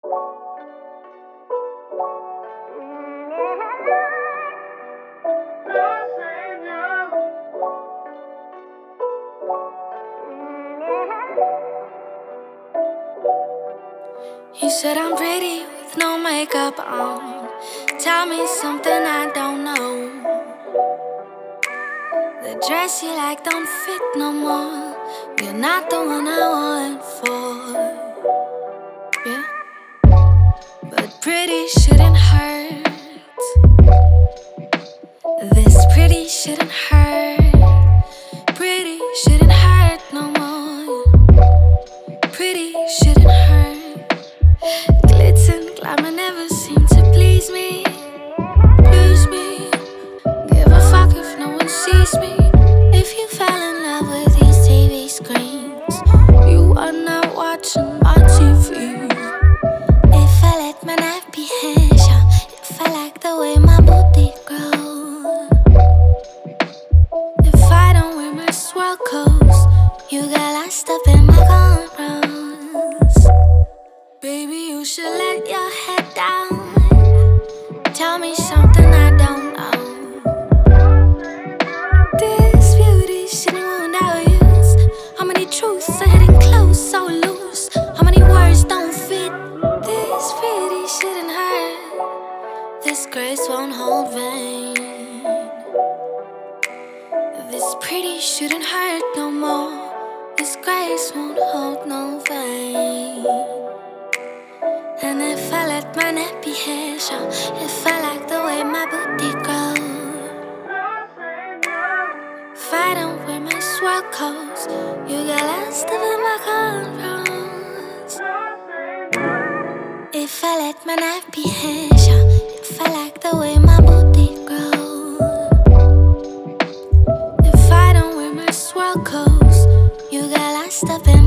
You said I'm pretty with no makeup on. Tell me something I don't know. The dress you like don't fit no more. You're not the one I want for. Yeah. But pretty shouldn't hurt. This pretty shouldn't hurt. Pretty shouldn't hurt no more. Pretty shouldn't hurt. Glitz and glamour never seem to please me. Please me. Give a fuck if no one sees me. If you fell in love with these TV screens, you are not watching my TV. If I let my knife be Hesha, if I like the way my booty grows, if I don't wear my swirl coats, you got lost up in my cornrows. Baby, you should let your head down. Tell me something I don't know. This beauty shouldn't wound our youth. How many truths are hidden close, so loose? How many words don't fit? This pretty shouldn't hurt. This grace won't hold vain. This pretty shouldn't hurt no more. This grace won't hold no vein. And if I let my neck be Hesha, if I like the way my booty grows, if I don't wear my swirl coats, you get lost up in my cornrows. If I let my knife be Hesha, if I like the way my booty grows, if I don't wear my swirl coats, you get lost up in